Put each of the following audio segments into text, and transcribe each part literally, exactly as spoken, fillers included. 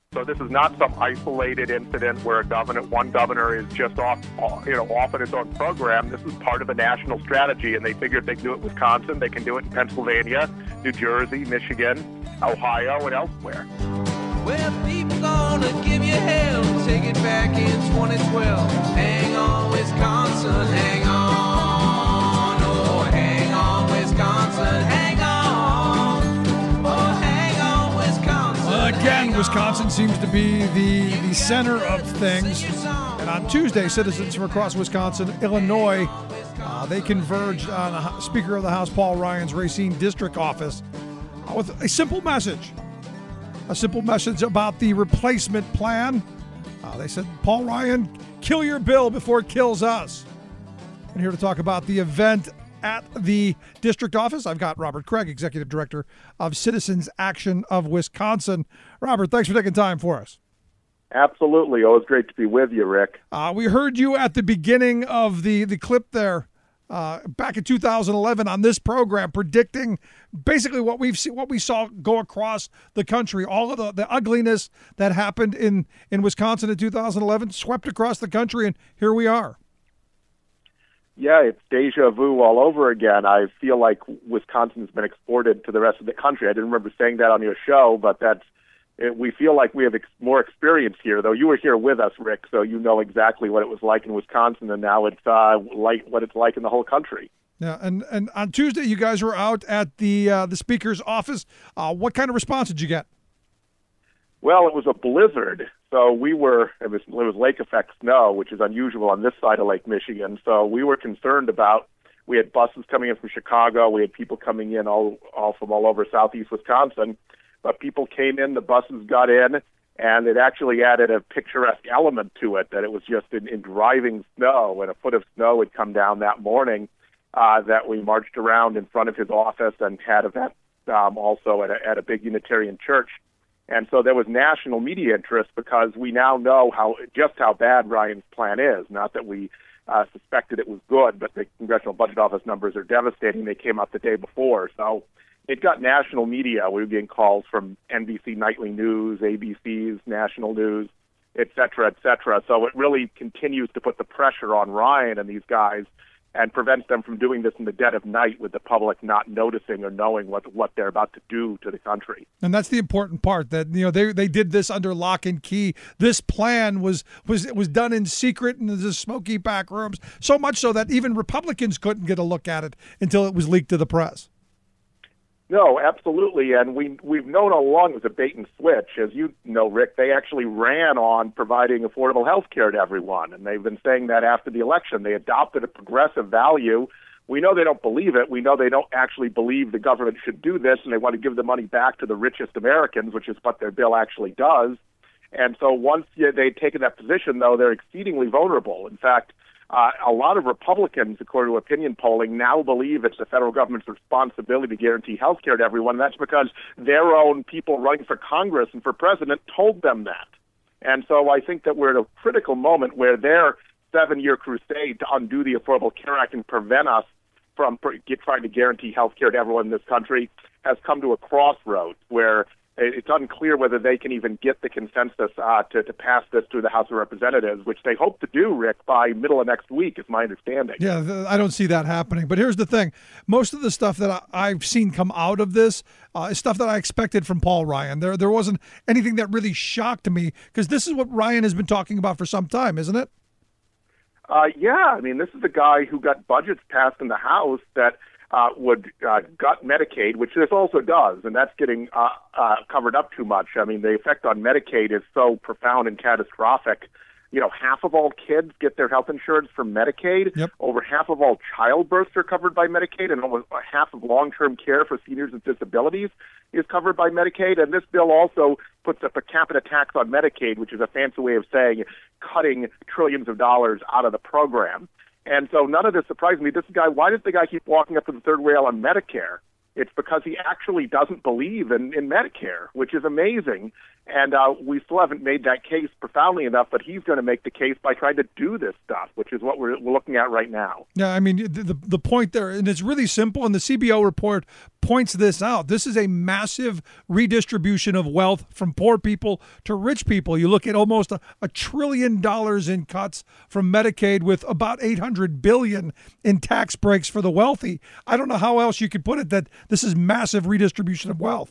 So this is not some isolated incident where a governor, one governor is just off, you know, off in its own program. This is part of a national strategy, and they figured they can do it in Wisconsin, they can do it in Pennsylvania, New Jersey, Michigan, Ohio, and elsewhere. Well, people gonna give you hell, take it back in twenty twelve. Hang on, Wisconsin, hang on. Oh, hang on, Wisconsin, hang on. Oh, hang on, Wisconsin. Again, Wisconsin seems to be the, the center of things. And on Tuesday, citizens from across Wisconsin, Illinois, uh, they converged on a, Speaker of the House Paul Ryan's Racine District office uh, with a simple message. A simple message about the replacement plan. Uh, they said, Paul Ryan, kill your bill before it kills us. And here to talk about the event at the district office, I've got Robert Craig, Executive Director of Citizens Action of Wisconsin. Robert, thanks for taking time for us. Absolutely. Always great to be with you, Rick. Uh, we heard you at the beginning of the, the clip there uh, back in two thousand eleven on this program, predicting basically what we've seen, what we saw go across the country. All of the, the ugliness that happened in, in Wisconsin in two thousand eleven swept across the country, and here we are. Yeah, it's deja vu all over again. I feel like Wisconsin's been exported to the rest of the country. I didn't remember saying that on your show, but that's it, we feel like we have ex- more experience here, though you were here with us, Rick, so you know exactly what it was like in Wisconsin, and now it's uh, like what it's like in the whole country. Yeah, and, and on Tuesday, you guys were out at the uh, the speaker's office. Uh, what kind of response did you get? Well, it was a blizzard, so we were, it was, it was lake effect snow, which is unusual on this side of Lake Michigan, so we were concerned about, we had buses coming in from Chicago, we had people coming in all, all from all over southeast Wisconsin, but people came in, the buses got in, and it actually added a picturesque element to it, that it was just in, in driving snow, and a foot of snow had come down that morning, uh, that we marched around in front of his office and had events um, also at a, at a big Unitarian church. And so there was national media interest because we now know how just how bad Ryan's plan is. Not that we uh, suspected it was good, but the Congressional Budget Office numbers are devastating. They came out the day before. So it got national media. We were getting calls from N B C Nightly News, A B C's National News, et cetera, et cetera. So it really continues to put the pressure on Ryan and these guys and prevents them from doing this in the dead of night with the public not noticing or knowing what, what they're about to do to the country. And that's the important part, that, you know, they they did this under lock and key. This plan was was was done in secret in the smoky back rooms, so much so that even Republicans couldn't get a look at it until it was leaked to the press. No, absolutely, and we, we've known all along it was a bait and switch. As you know, Rick, they actually ran on providing affordable health care to everyone, and they've been saying that after the election. They adopted a progressive value. We know they don't believe it. We know they don't actually believe the government should do this, and they want to give the money back to the richest Americans, which is what their bill actually does. And so once they've taken that position, though, they're exceedingly vulnerable. In fact, Uh, a lot of Republicans, according to opinion polling, now believe it's the federal government's responsibility to guarantee health care to everyone. That's because their own people running for Congress and for president told them that. And so I think that we're at a critical moment where their seven-year crusade to undo the Affordable Care Act and prevent us from per- get, trying to guarantee health care to everyone in this country has come to a crossroads where it's unclear whether they can even get the consensus uh, to, to pass this through the House of Representatives, which they hope to do, Rick, by middle of next week, is my understanding. Yeah, th- I don't see that happening. But here's the thing. Most of the stuff that I- I've seen come out of this uh, is stuff that I expected from Paul Ryan. There, there wasn't anything that really shocked me, because this is what Ryan has been talking about for some time, isn't it? Uh, yeah, I mean, this is the guy who got budgets passed in the House that Uh, would uh, gut Medicaid, which this also does, and that's getting uh, uh, covered up too much. I mean, the effect on Medicaid is so profound and catastrophic. You know, half of all kids get their health insurance from Medicaid. Yep. Over half of all childbirths are covered by Medicaid, and almost half of long-term care for seniors with disabilities is covered by Medicaid. And this bill also puts a per capita tax on Medicaid, which is a fancy way of saying cutting trillions of dollars out of the program. And so none of this surprised me. This guy, why does the guy keep walking up to the third rail on Medicare? It's because he actually doesn't believe in, in Medicare, which is amazing. And uh, we still haven't made that case profoundly enough, but he's going to make the case by trying to do this stuff, which is what we're, we're looking at right now. Yeah, I mean, the, the the point there, and it's really simple, and the C B O report points this out. This is a massive redistribution of wealth from poor people to rich people. You look at almost a, a trillion dollars in cuts from Medicaid with about eight hundred billion dollars in tax breaks for the wealthy. I don't know how else you could put it that this is massive redistribution of wealth.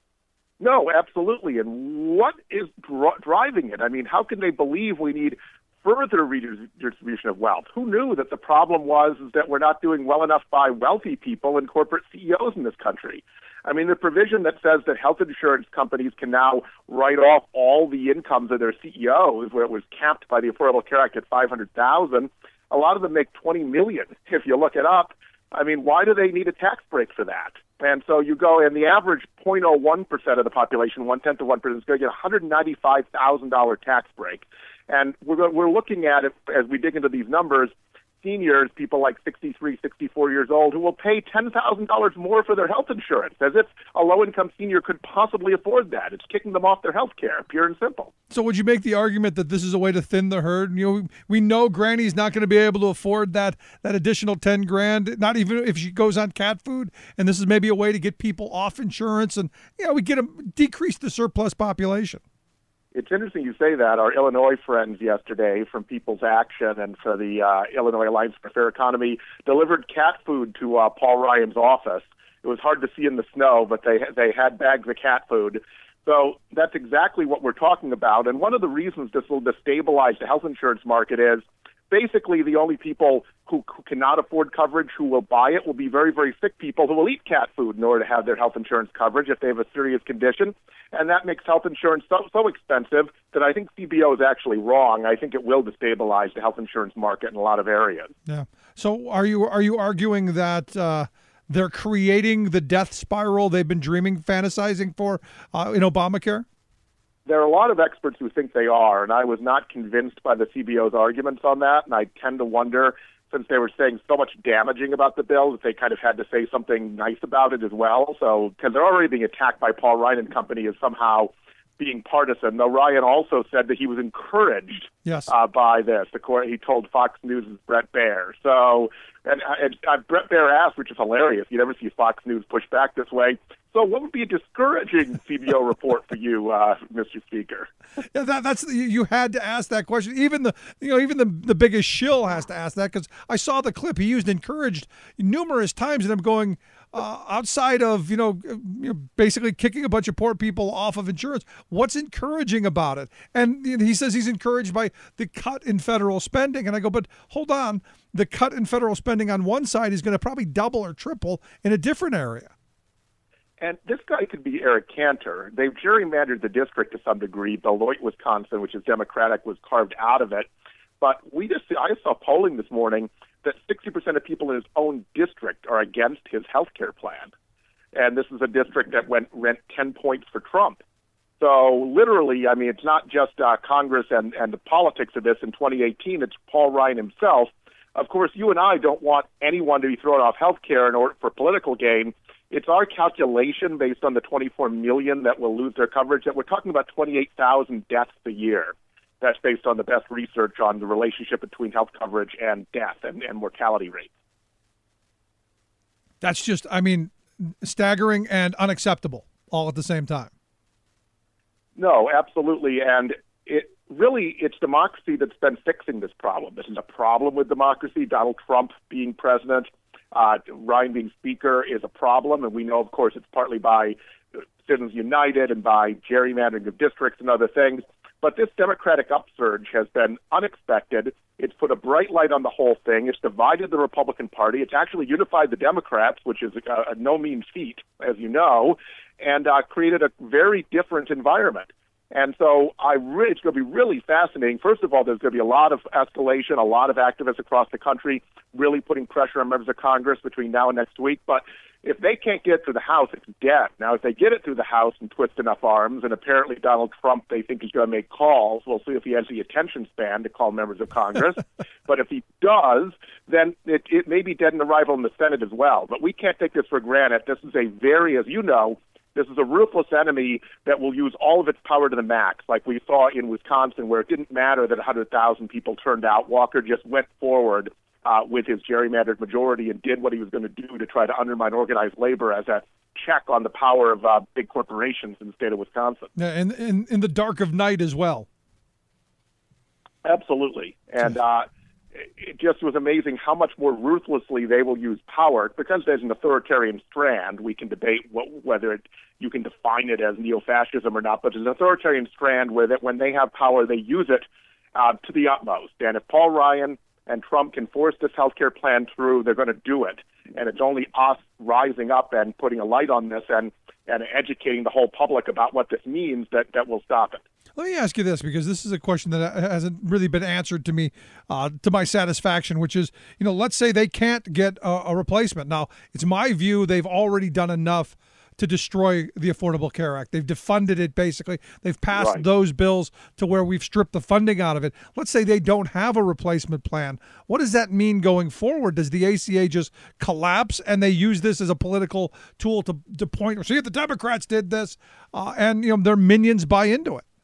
No, absolutely. And what is dr- driving it? I mean, how can they believe we need further redistribution of wealth? Who knew that the problem was is that we're not doing well enough by wealthy people and corporate C E Os in this country? I mean, the provision that says that health insurance companies can now write off all the incomes of their C E Os, where it was capped by the Affordable Care Act at five hundred thousand dollars, a lot of them make twenty million dollars if you look it up. I mean, why do they need a tax break for that? And so you go, and the average zero point zero one percent of the population, one-tenth of one percent, is going to get a one hundred ninety-five thousand dollars tax break. And we're, we're looking at it, as we dig into these numbers, seniors, people like sixty-three, sixty-four years old, who will pay ten thousand dollars more for their health insurance, as if a low-income senior could possibly afford that. It's kicking them off their health care, pure and simple. So would you make the argument that this is a way to thin the herd? You know, we know Granny's not going to be able to afford that that additional ten grand, not even if she goes on cat food, and this is maybe a way to get people off insurance and, you know, we get them decrease the surplus population. It's interesting you say that. Our Illinois friends yesterday from People's Action and for the uh, Illinois Alliance for a Fair Economy delivered cat food to uh, Paul Ryan's office. It was hard to see in the snow, but they they had bags of cat food. So that's exactly what we're talking about. And one of the reasons this will destabilize the health insurance market is basically the only people who, who cannot afford coverage who will buy it will be very, very sick people who will eat cat food in order to have their health insurance coverage if they have a serious condition. And that makes health insurance so, so expensive that I think C B O is actually wrong. I think it will destabilize the health insurance market in a lot of areas. Yeah. So are you are you arguing that uh, they're creating the death spiral they've been dreaming, fantasizing for uh, in Obamacare? There are a lot of experts who think they are, and I was not convinced by the C B O's arguments on that, and I tend to wonder, since they were saying so much damaging about the bill, that they kind of had to say something nice about it as well. So, because they're already being attacked by Paul Ryan and company as somehow being partisan, though Ryan also said that he was encouraged yes. uh, by this. The court, he told Fox News' Brett Baer. So, and, and uh, Brett Baer asked, which is hilarious, you never see Fox News push back this way, so what would be a discouraging C B O report for you, uh, Mister Speaker? Yeah, that, that's you had to ask that question. Even the you know even the the biggest shill has to ask that, because I saw the clip. He used encouraged numerous times, and I'm going uh, outside of you know, you know basically kicking a bunch of poor people off of insurance. What's encouraging about it? And he says he's encouraged by the cut in federal spending, and I go, but hold on, the cut in federal spending on one side is going to probably double or triple in a different area. And this guy could be Eric Cantor. They've gerrymandered the district to some degree. Beloit, Wisconsin, which is Democratic, was carved out of it. But we just I saw polling this morning that sixty percent of people in his own district are against his health care plan. And this is a district that went rent ten points for Trump. So literally, I mean, it's not just uh, Congress and, and the politics of this in twenty eighteen. It's Paul Ryan himself. Of course, you and I don't want anyone to be thrown off health care in order for political gain. It's our calculation based on the twenty-four million that will lose their coverage that we're talking about twenty-eight thousand deaths a year. That's based on the best research on the relationship between health coverage and death and, and mortality rates. That's just, I mean, staggering and unacceptable all at the same time. No, absolutely. And it really, it's democracy that's been fixing this problem. This is a problem with democracy. Donald Trump being president, Uh, Ryan being speaker is a problem, and we know, of course, it's partly by Citizens United and by gerrymandering of districts and other things. But this Democratic upsurge has been unexpected. It's put a bright light on the whole thing. It's divided the Republican Party. It's actually unified the Democrats, which is a, a no mean feat, as you know, and uh, created a very different environment. And so I really, it's going to be really fascinating. First of all, there's going to be a lot of escalation, a lot of activists across the country really putting pressure on members of Congress between now and next week. But if they can't get it through the House, it's dead. Now, if they get it through the House and twist enough arms, and apparently Donald Trump, they think he's going to make calls. We'll see if he has the attention span to call members of Congress. But if he does, then it, it may be dead in arrival in the Senate as well. But we can't take this for granted. This is a very, as you know, This is a ruthless enemy that will use all of its power to the max, like we saw in Wisconsin, where it didn't matter that one hundred thousand people turned out. Walker just went forward uh, with his gerrymandered majority and did what he was going to do to try to undermine organized labor as a check on the power of uh, big corporations in the state of Wisconsin. Yeah, and in, in the dark of night as well. Absolutely. And uh, it just was amazing how much more ruthlessly they will use power. Because there's an authoritarian strand, we can debate what, whether it, you can define it as neo-fascism or not, but there's an authoritarian strand where that when they have power, they use it uh, to the utmost. And if Paul Ryan and Trump can force this health care plan through, they're going to do it. And it's only us rising up and putting a light on this and, and educating the whole public about what this means that, that will stop it. Let me ask you this, because this is a question that hasn't really been answered to me uh, to my satisfaction, which is, you know, let's say they can't get a, a replacement. Now, it's my view they've already done enough to destroy the Affordable Care Act. They've defunded it, basically. They've passed Right. those bills to where we've stripped the funding out of it. Let's say they don't have a replacement plan. What does that mean going forward? Does the A C A just collapse and they use this as a political tool to, to point, see if the Democrats did this, uh, and, you know, their minions buy into it?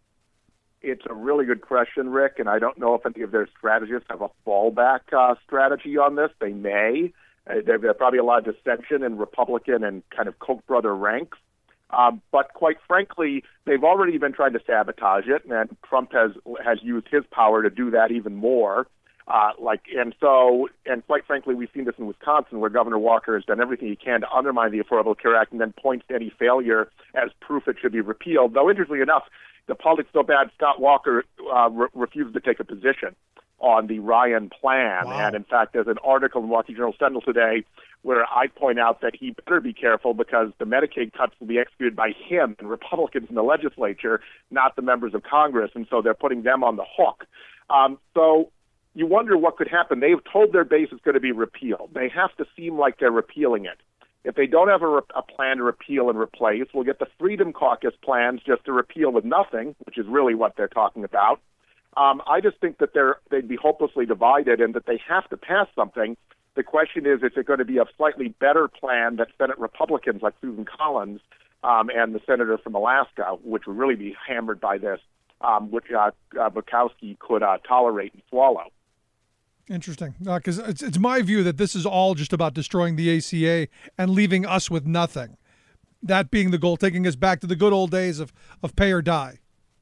It's a really good question, Rick, and I don't know if any of their strategists have a fallback uh, strategy on this. They may. Uh, there, there's probably a lot of dissension in Republican and kind of Koch brother ranks. Um, but quite frankly, they've already been trying to sabotage it, and Trump has has used his power to do that even more. Uh, like, and so, and quite frankly, we've seen this in Wisconsin, where Governor Walker has done everything he can to undermine the Affordable Care Act, and then points to any failure as proof it should be repealed. Though, interestingly enough, the politics so bad, Scott Walker uh, re- refused to take a position on the Ryan plan. Wow. And in fact, there's an article in the Milwaukee Journal Sentinel today where I point out that he better be careful because the Medicaid cuts will be executed by him and Republicans in the legislature, not the members of Congress. And so they're putting them on the hook. Um, so you wonder what could happen. They've told their base it's going to be repealed. They have to seem like they're repealing it. If they don't have a, re- a plan to repeal and replace, we'll get the Freedom Caucus plans just to repeal with nothing, which is really what they're talking about. Um, I just think that they're, they'd be hopelessly divided and that they have to pass something. The question is, is it going to be a slightly better plan that Senate Republicans like Susan Collins um, and the senator from Alaska, which would really be hammered by this, um, which uh, uh, Bukowski could uh, tolerate and swallow. Interesting, because uh, it's, it's my view that this is all just about destroying the A C A and leaving us with nothing. That being the goal, taking us back to the good old days of, of pay or die.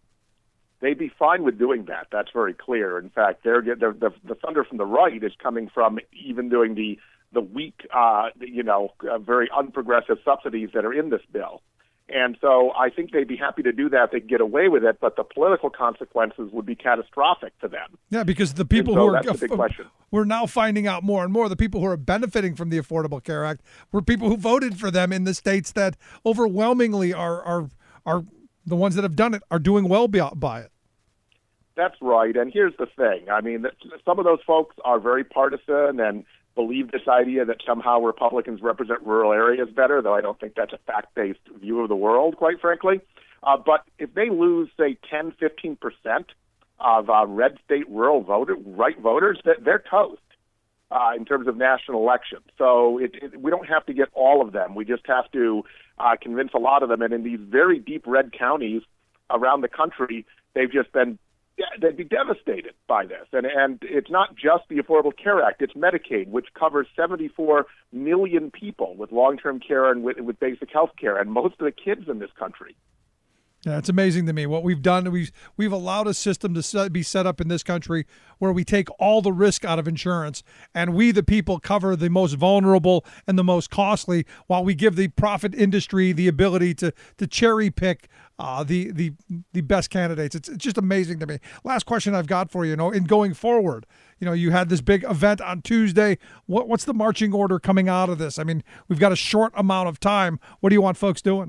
They'd be fine with doing that. That's very clear. In fact, they're, they're, the, the thunder from the right is coming from even doing the the weak, uh, you know, uh, very unprogressive subsidies that are in this bill. And so I think they'd be happy to do that. They could get away with it, but the political consequences would be catastrophic to them. Yeah, because the people so who are that's the big question. We're now finding out more and more the people who are benefiting from the Affordable Care Act were people who voted for them in the states that overwhelmingly are are are the ones that have done it are doing well by it. That's right. And here's the thing. I mean, some of those folks are very partisan and believe this idea that somehow Republicans represent rural areas better, though I don't think that's a fact-based view of the world, quite frankly. Uh, but if they lose, say, ten, fifteen percent of uh, red state rural voter, right voters, they're toast uh, in terms of national elections. So it, it, we don't have to get all of them. We just have to uh, convince a lot of them. And in these very deep red counties around the country, they've just been Yeah, they'd be devastated by this. And and it's not just the Affordable Care Act, it's Medicaid, which covers seventy-four million people with long-term care and with, with basic health care, and most of the kids in this country. Yeah, it's amazing to me what we've done. We've, we've allowed a system to set, be set up in this country where we take all the risk out of insurance, and we, the people, cover the most vulnerable and the most costly, while we give the profit industry the ability to to cherry pick uh, the the the best candidates. It's, it's just amazing to me. Last question I've got for you, you know, in going forward, you know, you had this big event on Tuesday. What what's the marching order coming out of this? I mean, we've got a short amount of time. What do you want folks doing?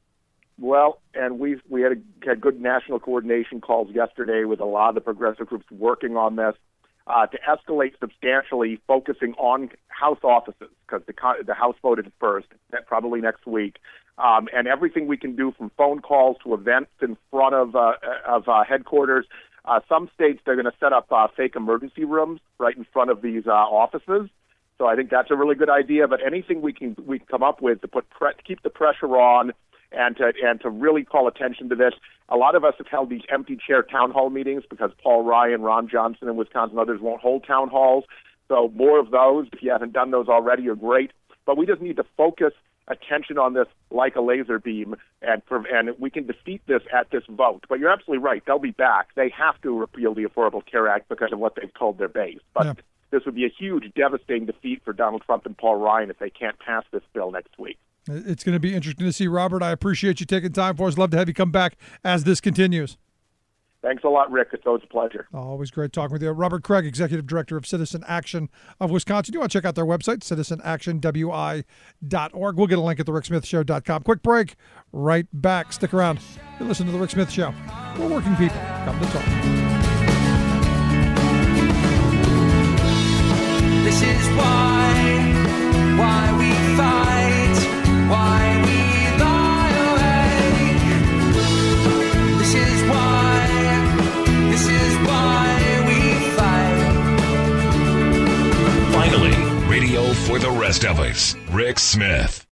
Well, and we we had, a, had good national coordination calls yesterday with a lot of the progressive groups working on this uh, to escalate substantially, focusing on House offices, because the, the House voted first, probably next week, um, and everything we can do from phone calls to events in front of, uh, of uh, headquarters. Uh, some states, they're going to set up uh, fake emergency rooms right in front of these uh, offices. So I think that's a really good idea. But anything we can we can come up with to put pre- to keep the pressure on and to and to really call attention to this. A lot of us have held these empty chair town hall meetings because Paul Ryan, Ron Johnson in Wisconsin, and others won't hold town halls. So more of those. If you haven't done those already, are great. But we just need to focus attention on this like a laser beam, and and we can defeat this at this vote. But you're absolutely right. They'll be back. They have to repeal the Affordable Care Act because of what they've told their base. But yeah. This would be a huge, devastating defeat for Donald Trump and Paul Ryan if they can't pass this bill next week. It's going to be interesting to see. Robert, I appreciate you taking time for us. Love to have you come back as this continues. Thanks a lot, Rick. It's always a pleasure. Always great talking with you. Robert Craig, Executive Director of Citizen Action of Wisconsin. You want to check out their website, citizen action w i dot org. We'll get a link at the rick smith show dot com. Quick break. Right back. Stick around. You listen to The Rick Smith Show. We're working people. Come to talk. This is why, why we fight, why we lie awake. This is why, this is why we fight. Finally, radio for the rest of us. Rick Smith.